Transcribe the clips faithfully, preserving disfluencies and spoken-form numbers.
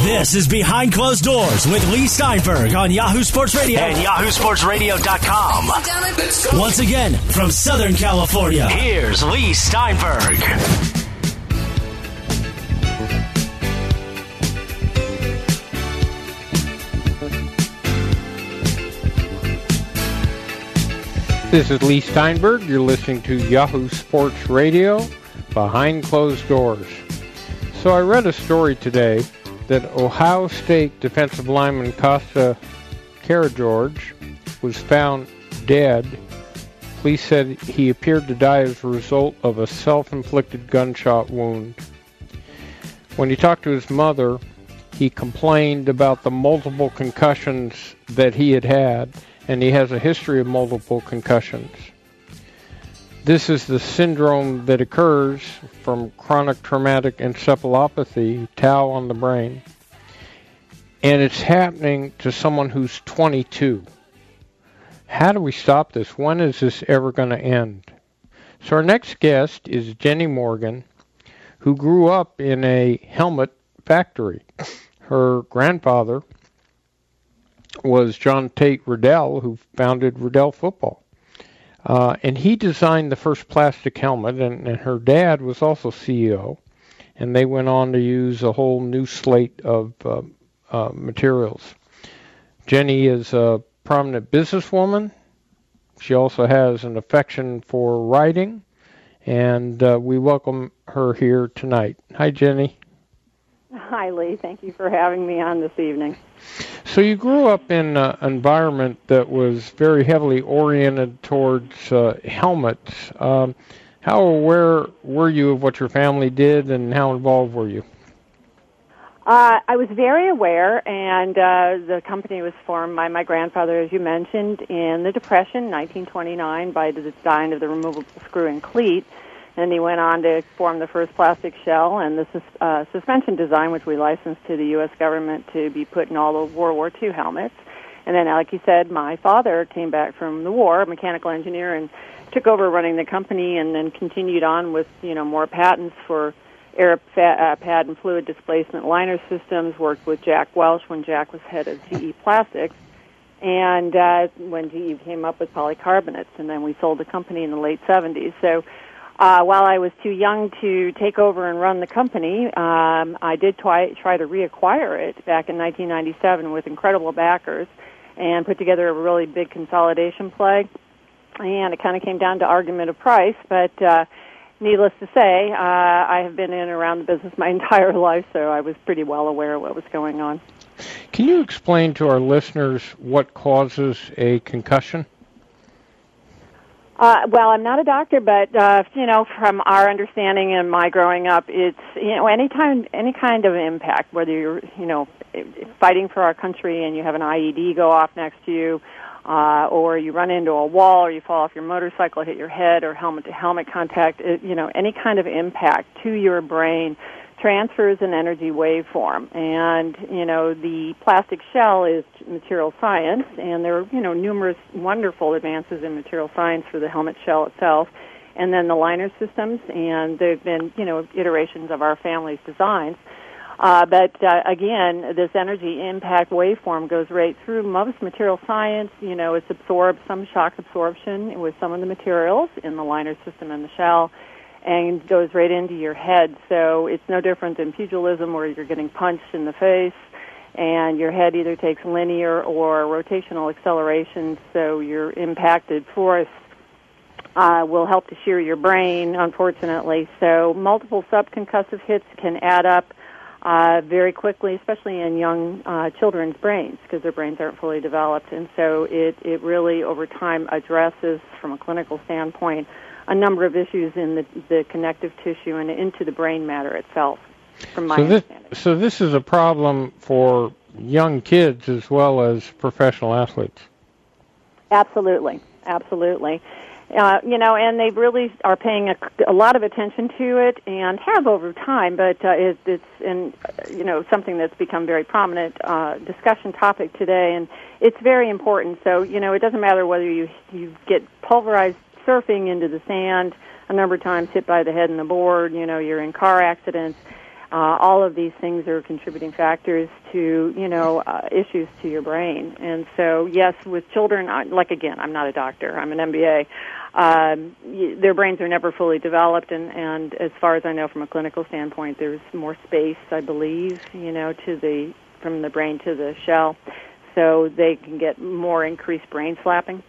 This is Behind Closed Doors with Lee Steinberg on Yahoo Sports Radio and Yahoo Sports Radio dot com. Once again, from Southern California, here's Lee Steinberg. This is Lee Steinberg. You're listening to Yahoo Sports Radio, Behind Closed Doors. So I read a story today that Ohio State defensive lineman Costa Karageorge was found dead. Police said he appeared to die as a result of a self-inflicted gunshot wound. When he talked to his mother, he complained about the multiple concussions that he had had, and he has a history of multiple concussions. This is the syndrome that occurs from chronic traumatic encephalopathy, tau on the brain. And it's happening to someone who's twenty-two. How do we stop this? When is this ever going to end? So our next guest is Jenny Morgan, who grew up in a helmet factory. Her grandfather was John Tate Riddell, who founded Riddell Football. Uh, and he designed the first plastic helmet, and, and her dad was also C E O, and they went on to use a whole new slate of uh, uh, materials. Jenny is a prominent businesswoman. She also has an affection for writing, and uh, we welcome her here tonight. Hi, Jenny. Hi, Lee. Thank you for having me on this evening. So you grew up in an environment that was very heavily oriented towards uh, helmets. Um, how aware were you of what your family did, and how involved were you? Uh, I was very aware, and uh, the company was formed by my grandfather, as you mentioned, in the Depression, nineteen twenty-nine, by the design of the removable screw and cleat. And he went on to form the first plastic shell and the sus- uh, suspension design, which we licensed to the U S government to be put in all the World War Two helmets. And then, like you said, my father came back from the war, a mechanical engineer, and took over running the company, and then continued on with, you know, more patents for air fa- uh, pad and fluid displacement liner systems, worked with Jack Welch when Jack was head of G E Plastics, and uh, when G E came up with polycarbonates, and then we sold the company in the late seventies. So Uh, while I was too young to take over and run the company, um, I did try, try to reacquire it back in nineteen ninety-seven with incredible backers and put together a really big consolidation play. And it kind of came down to argument of price, but uh, needless to say, uh, I have been in and around the business my entire life, so I was pretty well aware of what was going on. Can you explain to our listeners what causes a concussion? Uh, well, I'm not a doctor, but uh, you know, from our understanding and my growing up, it's you know, any time, any kind of impact, whether you're you know fighting for our country and you have an I E D go off next to you, uh, or you run into a wall, or you fall off your motorcycle, hit your head, or helmet-to-helmet contact. It, you know, any kind of impact to your brain transfers an energy waveform, and you know the plastic shell is material science, and there are you know numerous wonderful advances in material science for the helmet shell itself, and then the liner systems, and there have been you know iterations of our family's designs. Uh, but uh, again, this energy impact waveform goes right through most material science. You know, it's absorbed some shock absorption with some of the materials in the liner system and the shell, and goes right into your head. So it's no different than pugilism, where you're getting punched in the face, and your head either takes linear or rotational acceleration, so your impacted force uh, will help to shear your brain, unfortunately. So multiple subconcussive hits can add up uh, very quickly, especially in young uh, children's brains, because their brains aren't fully developed. And so it, it really, over time, addresses, from a clinical standpoint, a number of issues in the, the connective tissue and into the brain matter itself, from my so this, understanding. So this is a problem for young kids as well as professional athletes. Absolutely, absolutely. Uh, you know, and they really are paying a, a lot of attention to it, and have over time, but uh, it, it's in, you know, something that's become very prominent uh, discussion topic today, and it's very important. So, you know, it doesn't matter whether you, you get pulverized surfing into the sand a number of times, hit by the head and the board, you know, you're in car accidents. Uh, all of these things are contributing factors to, you know, uh, issues to your brain. And so, yes, with children, I, like, again, I'm not a doctor. I'm an M B A. Um, y- their brains are never fully developed, and, and as far as I know from a clinical standpoint, there's more space, I believe, you know, to the from the brain to the shell, so they can get more increased brain flapping.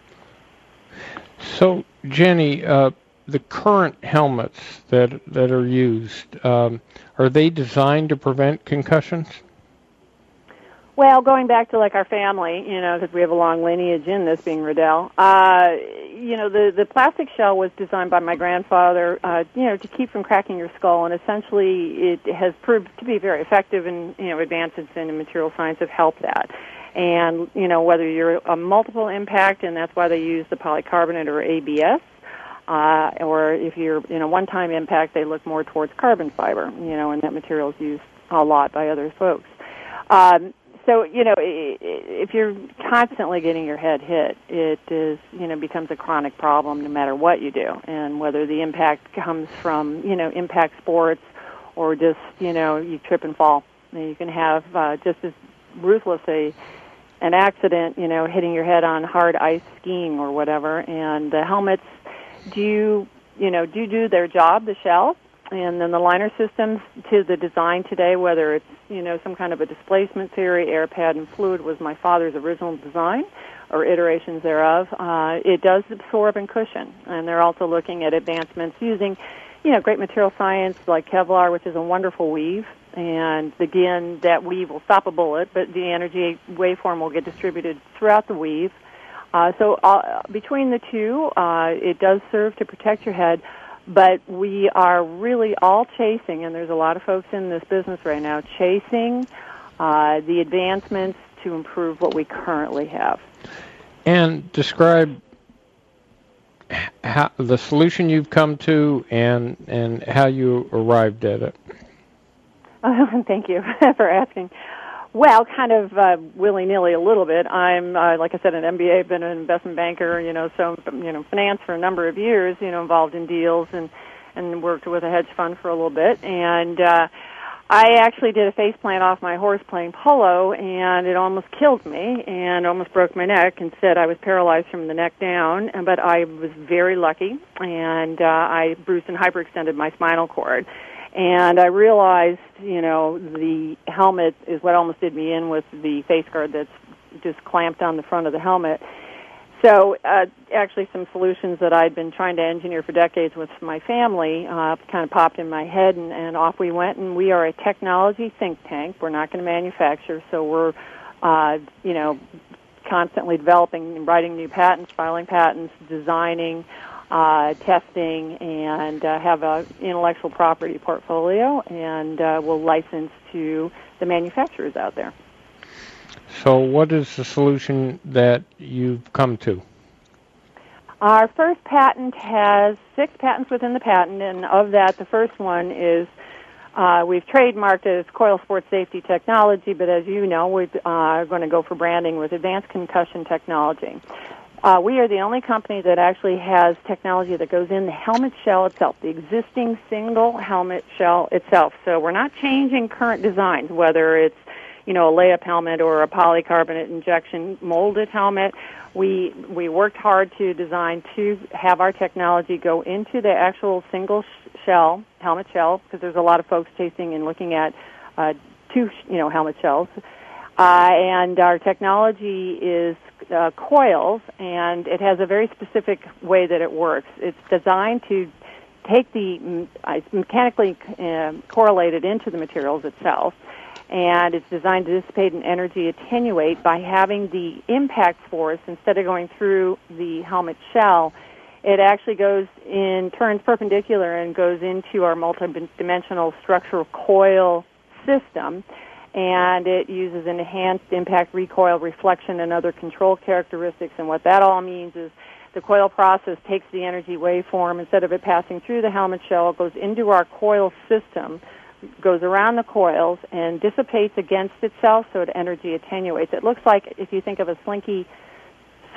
So, Jenny, uh, the current helmets that that are used, um, are they designed to prevent concussions? Well, going back to like our family, you know, because we have a long lineage in this, being Riddell. Uh, you know, the the plastic shell was designed by my grandfather, uh, you know, to keep from cracking your skull, and essentially it has proved to be very effective. And you know, advances in material science have helped that. And you know, whether you're a multiple impact, and that's why they use the polycarbonate or A B S. Uh, or if you're in a one-time impact, they look more towards carbon fiber, you know, and that material is used a lot by other folks. Um, so, you know, if you're constantly getting your head hit, it is, you know, becomes a chronic problem no matter what you do, and whether the impact comes from, you know, impact sports or just, you know, you trip and fall. And you can have uh, just as ruthless a an accident, you know, hitting your head on hard ice skiing or whatever, and the helmets do, you know, do do their job, the shell, and then the liner systems to the design today, whether it's, you know, some kind of a displacement theory, air pad and fluid was my father's original design, or iterations thereof. Uh, it does absorb and cushion, and they're also looking at advancements using, you know, great material science like Kevlar, which is a wonderful weave, and again, that weave will stop a bullet, but the energy waveform will get distributed throughout the weave. Uh, so uh, between the two, uh, it does serve to protect your head, but we are really all chasing, and there's a lot of folks in this business right now, chasing uh, the advancements to improve what we currently have. And describe how, the solution you've come to and, and how you arrived at it. Uh, thank you for asking. Well, kind of uh, willy-nilly a little bit. I'm, uh, like I said, an M B A, been an investment banker, you know, so, you know, finance for a number of years, you know, involved in deals and, and worked with a hedge fund for a little bit. And uh, I actually did a face plant off my horse playing polo, and it almost killed me and almost broke my neck. Instead, I was paralyzed from the neck down, but I was very lucky, and uh, I bruised and hyperextended my spinal cord. And I realized, you know, the helmet is what almost did me in with the face guard that's just clamped on the front of the helmet. So uh, actually some solutions that I'd been trying to engineer for decades with my family uh, kind of popped in my head, and, and off we went. And we are a technology think tank. We're not going to manufacture, so we're, uh, you know, constantly developing and writing new patents, filing patents, designing, Uh, testing, and uh, have an intellectual property portfolio, and uh, we'll license to the manufacturers out there. So what is the solution that you've come to? Our first patent has six patents within the patent, and of that, the first one is uh, we've trademarked it as Coil Sports Safety Technology, but as you know, we uh, are going to go for branding with Advanced Concussion Technology. Uh, we are the only company that actually has technology that goes in the helmet shell itself, the existing single helmet shell itself. So we're not changing current designs, whether it's, you know, a layup helmet or a polycarbonate injection molded helmet. We we worked hard to design to have our technology go into the actual single shell, helmet shell, because there's a lot of folks chasing and looking at uh, two, you know, helmet shells. Uh, and our technology is uh, coils, and it has a very specific way that it works. It's designed to take the, uh, it's mechanically uh, correlated into the materials itself, and it's designed to dissipate and energy attenuate by having the impact force, instead of going through the helmet shell, it actually goes in, turns perpendicular and goes into our multi-dimensional structural coil system. And it uses enhanced impact recoil reflection and other control characteristics. And what that all means is the coil process takes the energy waveform, instead of it passing through the helmet shell, it goes into our coil system, goes around the coils, and dissipates against itself, so it energy attenuates. It looks like, if you think of a slinky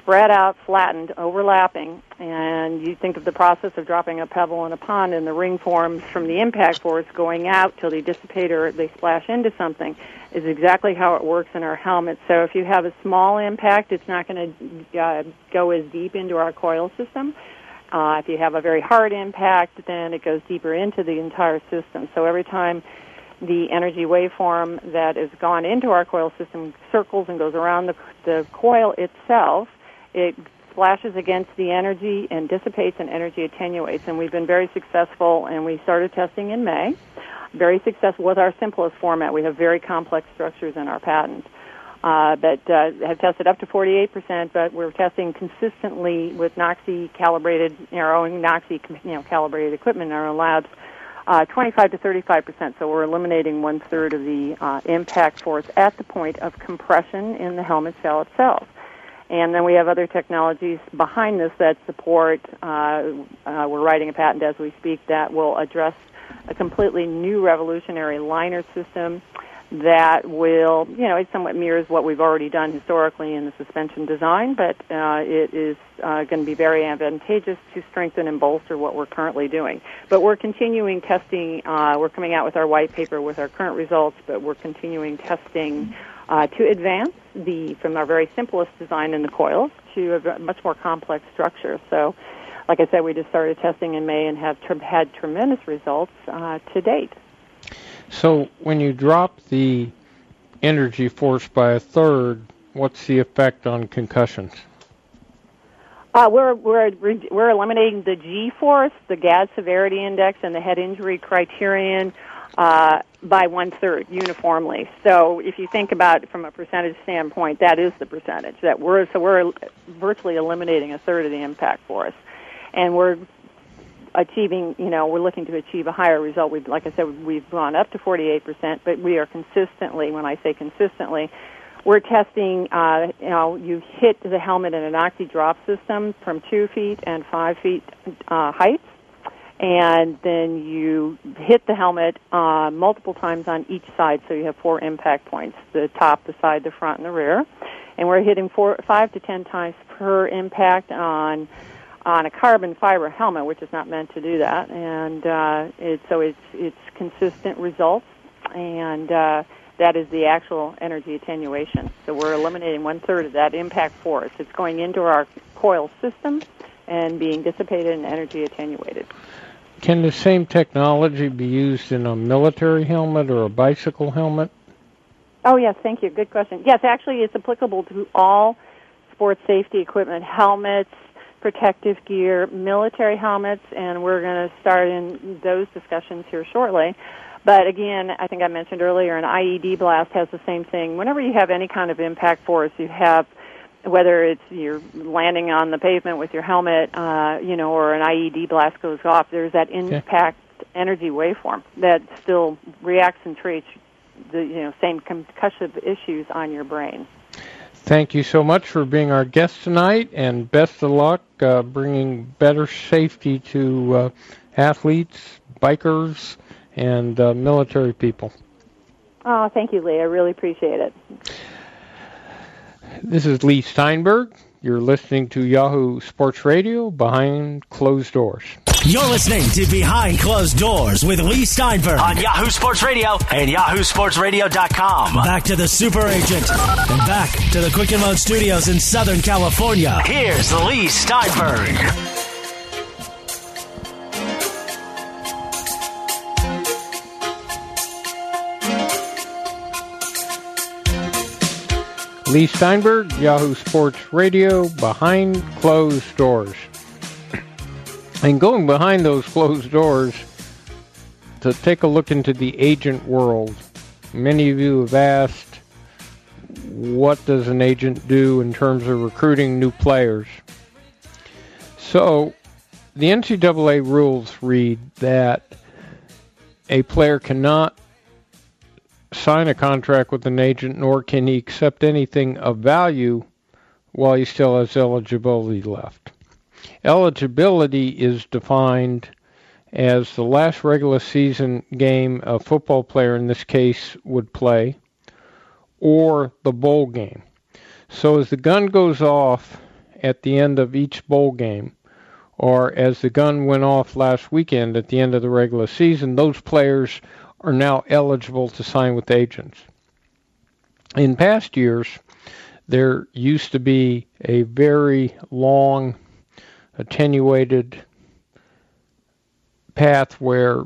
spread out, flattened, overlapping, and you think of the process of dropping a pebble in a pond and the ring forms from the impact force going out till they dissipate or they splash into something is exactly how it works in our helmet. So if you have a small impact, it's not going to uh, go as deep into our coil system. Uh, if you have a very hard impact, then it goes deeper into the entire system. So every time the energy waveform that has gone into our coil system circles and goes around the, the coil itself, it splashes against the energy and dissipates and energy attenuates. And we've been very successful, and we started testing in May. Very successful with our simplest format. We have very complex structures in our patent. Uh, but uh, have tested up to forty-eight percent, but we're testing consistently with NOXI calibrated, our own NOXI you know, calibrated equipment in our own labs, uh, twenty-five to thirty-five percent. So we're eliminating one-third of the uh, impact force at the point of compression in the helmet shell itself. And then we have other technologies behind this that support, uh, uh, we're writing a patent as we speak, that will address a completely new revolutionary liner system that will, you know, it somewhat mirrors what we've already done historically in the suspension design, but uh, it is uh, going to be very advantageous to strengthen and bolster what we're currently doing. But we're continuing testing. Uh, we're coming out with our white paper with our current results, but we're continuing testing uh, to advance the from our very simplest design in the coils to a much more complex structure. So, like I said, we just started testing in May and have tr- had tremendous results uh, to date. So when you drop the energy force by a third, what's the effect on concussions? Uh, we're we're we're eliminating the G force, the G A D severity index, and the head injury criterion uh, by one third uniformly. So if you think about it from a percentage standpoint, that is the percentage that we're so we're virtually eliminating a third of the impact force, and we're achieving, you know, we're looking to achieve a higher result. We've, like I said, we've gone up to forty-eight percent, but we are consistently, when I say consistently, we're testing, uh, you know, you hit the helmet in an NOXI drop system from two feet and five feet uh, heights, and then you hit the helmet uh, multiple times on each side, so you have four impact points, the top, the side, the front, and the rear. And we're hitting four, five to ten times per impact on on a carbon fiber helmet, which is not meant to do that, and uh, it, so it's it's consistent results, and uh, that is the actual energy attenuation. So we're eliminating one third of that impact force. It's going into our coil system and being dissipated and energy attenuated. Can the same technology be used in a military helmet or a bicycle helmet? Oh yes, thank you. Good question. Yes, actually, it's applicable to all sports safety equipment, helmets, protective gear, military helmets, and we're going to start in those discussions here shortly. But again, I think I mentioned earlier, an I E D blast has the same thing. Whenever you have any kind of impact force, you have, whether it's you're landing on the pavement with your helmet, uh, you know, or an I E D blast goes off, there's that impact okay. energy waveform that still reacts and treats the, you know, same concussive issues on your brain. Thank you so much for being our guest tonight, and best of luck uh, bringing better safety to uh, athletes, bikers, and uh, military people. Oh, thank you, Lee. I really appreciate it. This is Lee Steinberg. You're listening to Yahoo Sports Radio, Behind Closed Doors. You're listening to Behind Closed Doors with Lee Steinberg on Yahoo Sports Radio and yahoo sports radio dot com. Back to the Super Agent and back to the Quick and Load Studios in Southern California. Here's Lee Steinberg. Lee Steinberg, Yahoo Sports Radio, Behind Closed Doors. And going behind those closed doors to take a look into the agent world, many of you have asked, what does an agent do in terms of recruiting new players? So, the N C double A rules read that a player cannot sign a contract with an agent, nor can he accept anything of value while he still has eligibility left. Eligibility is defined as the last regular season game a football player in this case would play, or the bowl game. So as the gun goes off at the end of each bowl game, or as the gun went off last weekend at the end of the regular season, those players are now eligible to sign with agents. In past years, there used to be a very long, attenuated path where,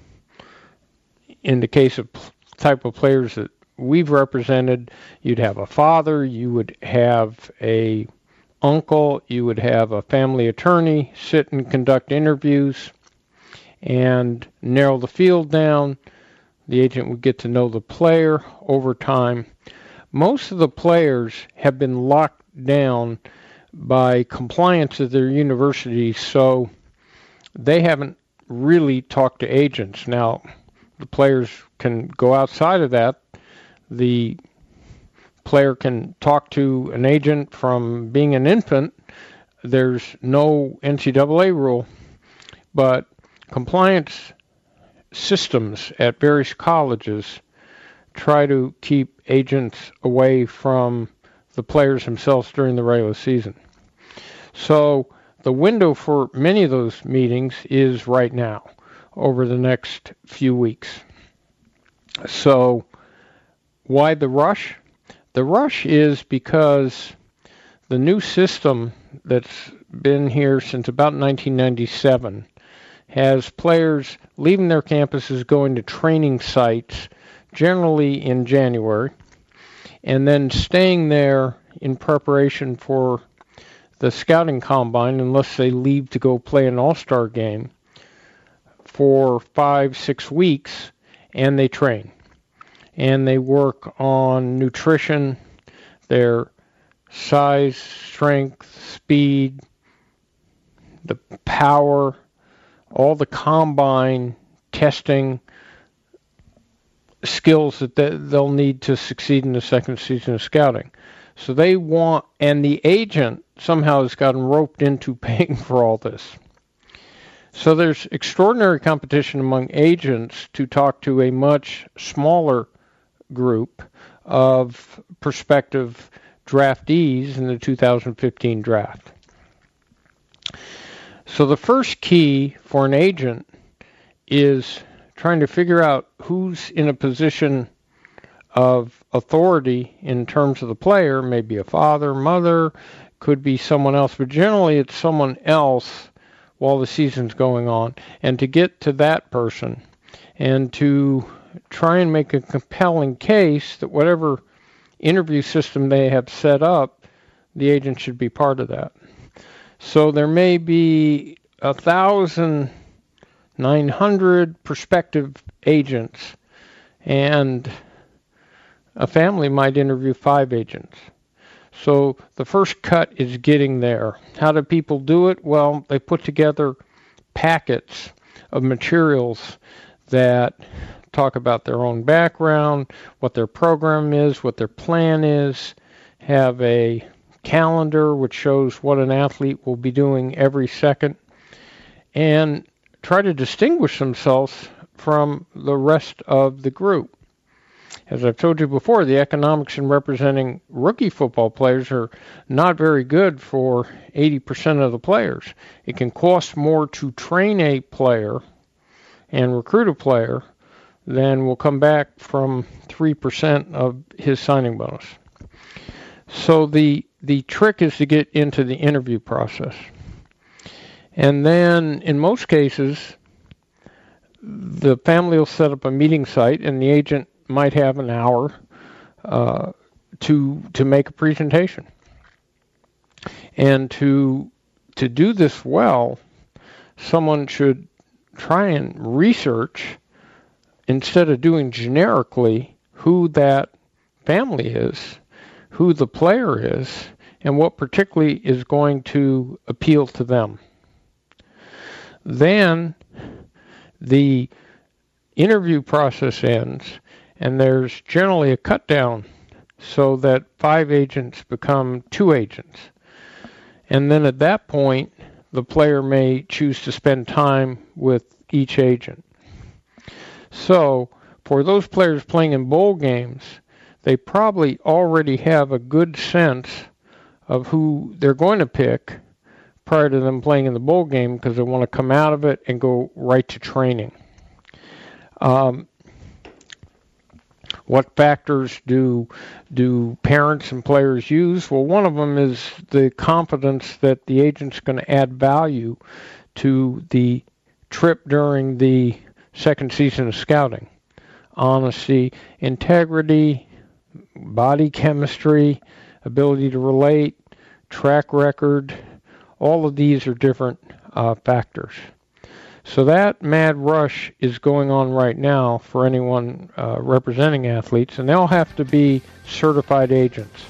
in the case of type of players that we've represented, you'd have a father, you would have a uncle, you would have a family attorney sit and conduct interviews and narrow the field down. The agent would get to know the player over time. Most of the players have been locked down by compliance at their universities, so they haven't really talked to agents. Now, the players can go outside of that. The player can talk to an agent from being an infant. There's no N C double A rule, but compliance systems at various colleges try to keep agents away from the players themselves during the regular season. So the window for many of those meetings is right now, over the next few weeks. So why the rush? The rush is because the new system that's been here since about nineteen ninety-seven has players leaving their campuses, going to training sites, generally in January, and then staying there in preparation for the scouting combine, unless they leave to go play an all-star game, for five, six weeks, and they train. And they work on nutrition, their size, strength, speed, the power, all the combine testing skills that they'll need to succeed in the second season of scouting. So they want, and the agent somehow has gotten roped into paying for all this. So there's extraordinary competition among agents to talk to a much smaller group of prospective draftees in the two thousand fifteen draft. So the first key for an agent is trying to figure out who's in a position of authority in terms of the player, maybe a father, mother, could be someone else, but generally it's someone else while the season's going on, and to get to that person and to try and make a compelling case that whatever interview system they have set up, the agent should be part of that. So there may be a thousand nine hundred prospective agents, and a family might interview five agents. So the first cut is getting there. How do people do it? Well, they put together packets of materials that talk about their own background, what their program is, what their plan is, have a calendar which shows what an athlete will be doing every second, and try to distinguish themselves from the rest of the group. As I've told you before, the economics in representing rookie football players are not very good for eighty percent of the players. It can cost more to train a player and recruit a player than will come back from three percent of his signing bonus. So the the trick is to get into the interview process. And then, in most cases, the family will set up a meeting site, and the agent might have an hour uh, to to make a presentation. And to to do this well, someone should try and research, instead of doing generically, who that family is, who the player is, and what particularly is going to appeal to them. Then the interview process ends, and there's generally a cut down so that five agents become two agents. And then at that point, the player may choose to spend time with each agent. So for those players playing in bowl games, they probably already have a good sense of who they're going to pick prior to them playing in the bowl game, because they want to come out of it and go right to training. Um, what factors do do parents and players use? Well, one of them is the confidence that the agent's going to add value to the trip during the second season of scouting. Honesty, integrity, body chemistry, ability to relate, track record, all of these are different uh, factors. So that mad rush is going on right now for anyone uh, representing athletes, and they'll have to be certified agents.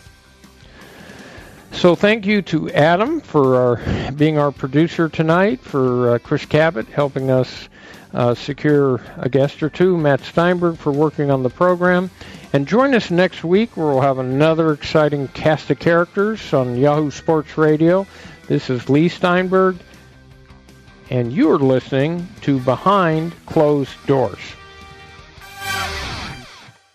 So thank you to Adam for our, being our producer tonight, for uh, Chris Cabot helping us uh, secure a guest or two, Matt Steinberg for working on the program. And join us next week where we'll have another exciting cast of characters on Yahoo Sports Radio. This is Lee Steinberg, and you're listening to Behind Closed Doors.